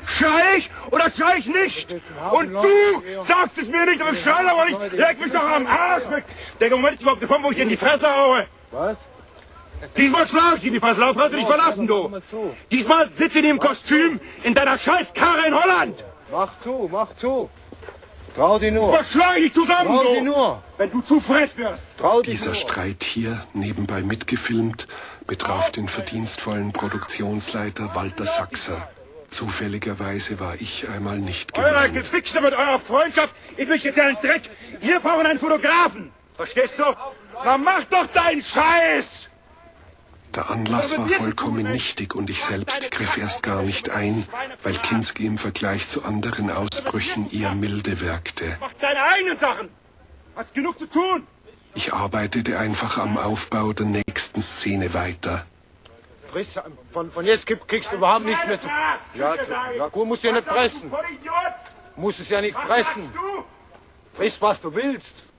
Schrei ich oder schrei ich nicht? Und du sagst es mir nicht, aber ich schrei aber nicht. Leg mich doch am Arsch weg. Der Moment ist überhaupt gekommen, wo ich dir in die Fresse haue. Was? Diesmal schlage ich dir in die Fresse, darauf kannst du dich verlassen, du. Diesmal sitze ich in dem Kostüm in deiner Scheißkarre in Holland. Mach zu. Trau dich nur. Was schlage ich zusammen, Trau dich du? nur. Wenn du zu frech wirst. Trau dich Dieser nur. Streit hier, nebenbei mitgefilmt, betraf den verdienstvollen Produktionsleiter Walter Sachser. Zufälligerweise war ich einmal nicht Euer gemeint. Gewichse mit eurer Freundschaft, ich möchte jetzt einen Dreck. Wir brauchen einen Fotografen. Verstehst du? Na mach doch deinen Scheiß! Der Anlass war vollkommen nichtig und ich selbst griff erst gar nicht ein, weil Kinski im Vergleich zu anderen Ausbrüchen eher milde wirkte. Mach deine eigenen Sachen. Hast genug zu tun. Ich arbeitete einfach am Aufbau der nächsten Szene weiter. Friss, von jetzt kriegst du überhaupt nichts mehr zu... Ja gut, musst du ja nicht pressen. Musst es ja nicht pressen. Friss, was du willst.